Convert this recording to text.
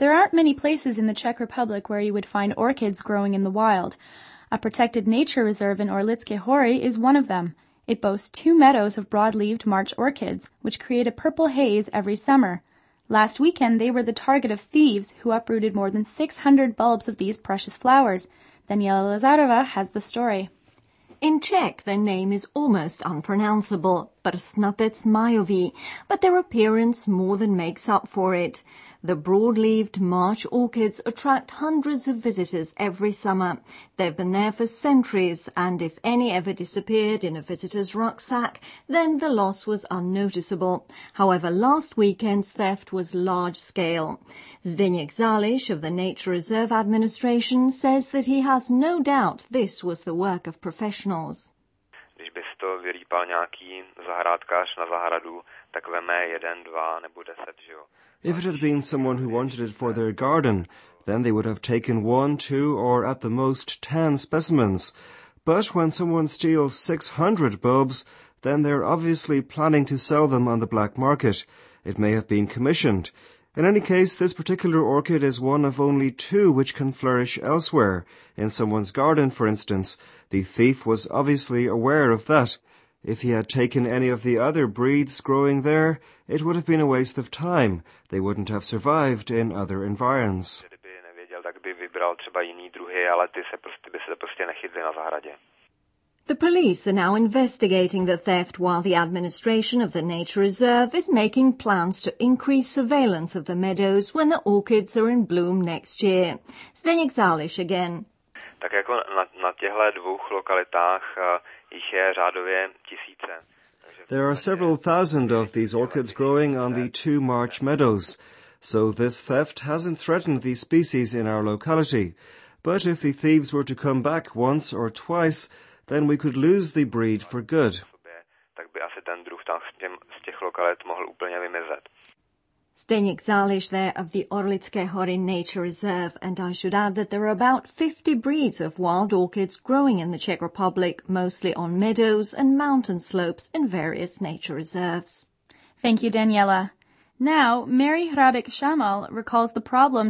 There aren't many places in the Czech Republic where you would find orchids growing in the wild. A protected nature reserve in Orlické Hory is one of them. It boasts 2 meadows of broad-leaved March orchids, which create a purple haze every summer. Last weekend, they were the target of thieves who uprooted more than 600 bulbs of these precious flowers. Daniela Lazarova has the story. In Czech, their name is almost unpronounceable, Prsnatec majový, but their appearance more than makes up for it. The broad-leaved March orchids attract hundreds of visitors every summer. They've been there for centuries, and if any ever disappeared in a visitor's rucksack, then the loss was unnoticeable. However, last weekend's theft was large-scale. Zdeněk Záliš of the Nature Reserve Administration says that he has no doubt this was the work of professionals. Když by si to vyrýpal nějaký zahrádkář na zahradu, tak veme 1, 2 nebo 10, že jo? If it had been someone who wanted it for their garden, then they would have taken 1, 2, or at the most 10 specimens. But when someone steals 600 bulbs, then they're obviously planning to sell them on the black market. It may have been commissioned. In any case, this particular orchid is one of only 2 which can flourish elsewhere. In someone's garden, for instance. The thief was obviously aware of that. If he had taken any of the other breeds growing there, it would have been a waste of time. They wouldn't have survived in other environs. The police are now investigating the theft while the administration of the nature reserve is making plans to increase surveillance of the meadows when the orchids are in bloom next year. Zdeněk Záliš again. Tak jako na těchto 2 lokalitách jich je řádově tisíce. There are several thousand of these orchids growing on the 2 March meadows, so this theft hasn't threatened these species in our locality. But if the thieves were to come back once or twice, then we could lose the breed for good. Tak by asi ten druh tam z těch lokalit mohl úplně vymizet. Zdeněk Záliš there of the Orlické Hory Nature Reserve, and I should add that there are about 50 breeds of wild orchids growing in the Czech Republic, mostly on meadows and mountain slopes in various nature reserves. Thank you, Daniela. Now, Mary Hrabek-Shamal recalls the problem